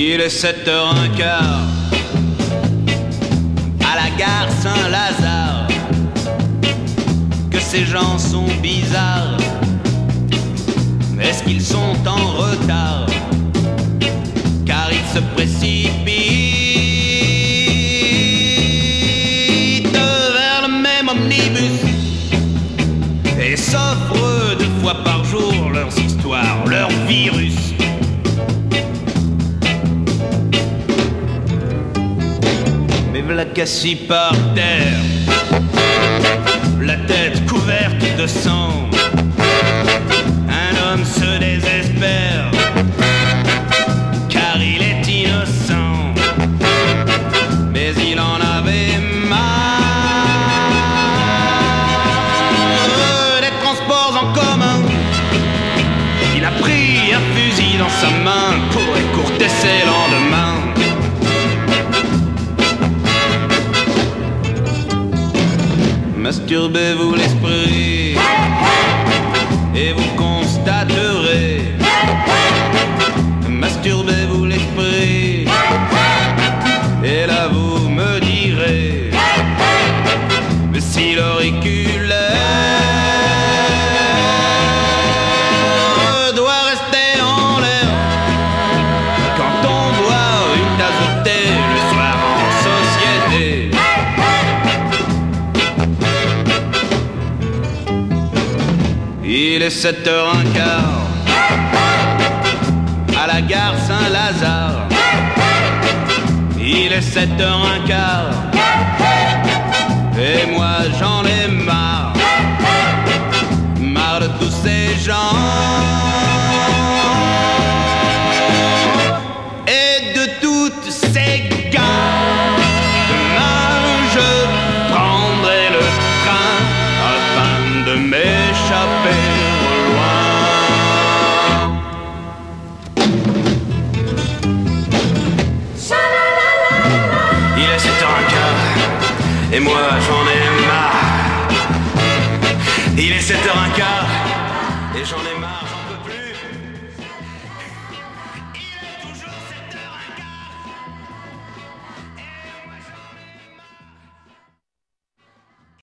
Il est 7h15 à la gare Saint-Lazare. Que ces gens sont bizarres. Est-ce qu'ils sont en retard? Car ils se précipitent vers le même omnibus et s'offrent 2 fois par jour leurs histoires, leurs virus. Mais v'là qu'assis par terre, la tête couverte de sang, un homme se désespère, car il est innocent, mais il en avait marre des transports en commun. Il a pris un fusil dans sa main pour écourter ses lendemains. Masturbez-vous l'esprit et vous constaterez. Masturbez-vous l'esprit et là vous me direz si l'auriculaire doit rester en l'air quand on boit une tasse de thé le soir en société. Il est 7h15 à la gare Saint-Lazare. Il est 7h15 et moi j'en ai marre. Marre de tous ces gens et de toutes ces gares. Demain je prendrai le train afin de m'échapper au loin. Il est 7h15 et moi j'en ai marre. Il est 7h15 et j'en ai marre.